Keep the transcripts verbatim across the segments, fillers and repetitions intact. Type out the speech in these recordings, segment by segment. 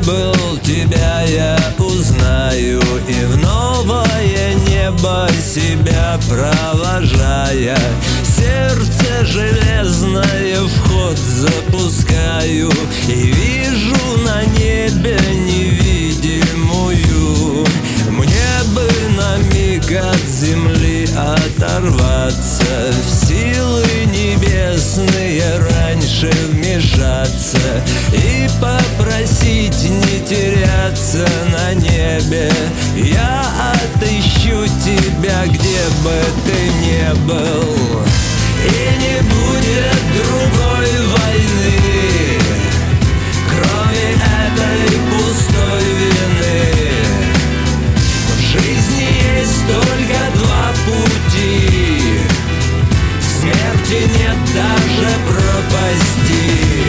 был, тебя я узнаю, и в новое небо себя провожая, сердце железное вход запускаю, и вижу на небе невидимую. Мне бы на миг от земли оторваться, в силы небесные раньше вмешаться и попросить не теряться на небе. Я отыщу тебя, где бы ты ни был, и не будет другой войны, кроме этой пустой вины. В жизни есть только два пути, смерти нет даже пропасти.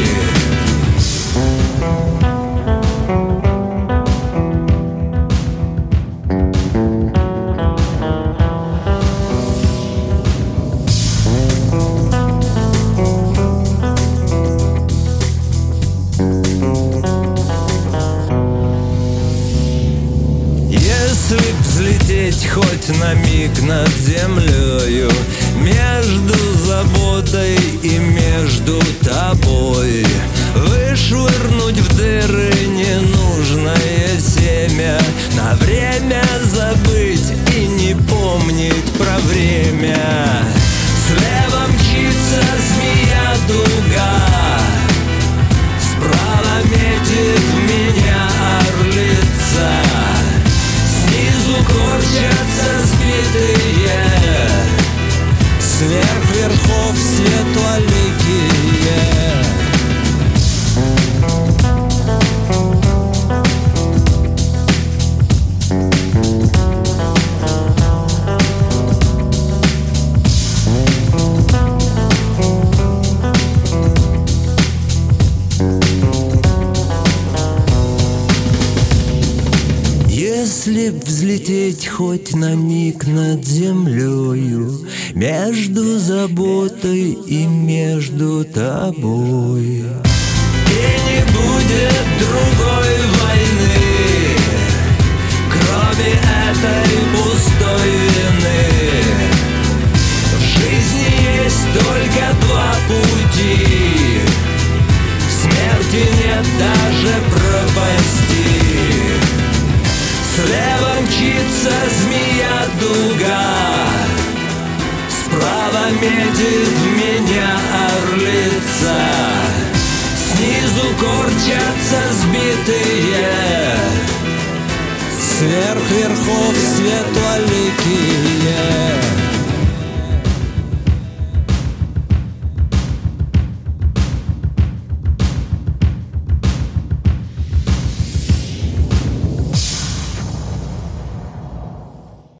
Если б взлететь хоть на миг над землею, между заботой и между тобой, вышвырнуть в дыры ненужное семя, на время забыть и не помнить про время. Слева мчится змея-дуга, справа метит в меня орлица, снизу корчатся сбитые, сверх верхов светлоликие. Если б взлететь хоть на миг над землею, между заботой и между тобой, и не будет другой войны, кроме этой пустой вины. В жизни есть только два пути, смерти нет даже пропасти. Слева мчится змея-дуга, справа метит в меня орлица, снизу корчатся сбитые, сверх верхов светлоликие.